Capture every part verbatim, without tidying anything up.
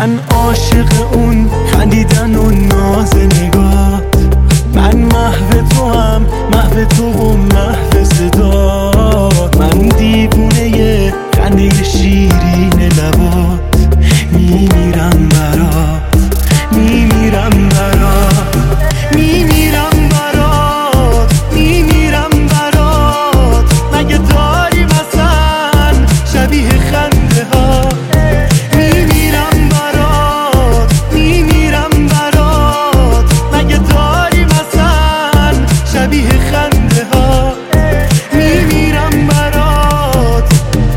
من عاشق اون خندیدن و ناز نگاه، من محو تو هم محو تو و محو صدا، من دیوونه خنده شیرین لبات، میمیرم برات میمیرم برات میمیرم برات میمیرم برات. مگه داری مثلا شبیه خنده ها؟ میمیرم برات میمیرم برات. مگه داری مثلا شبیه خنده ها؟ میمیرم برات.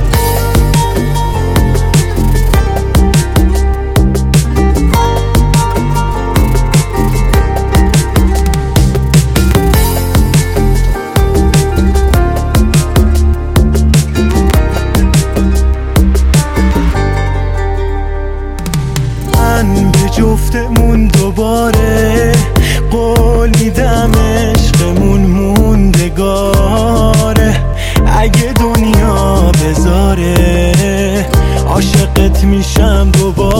من به جفتمون دوباره قول میدم عشقمون موندگاره، اگه دنیا بذاره عاشقت میشم دوباره.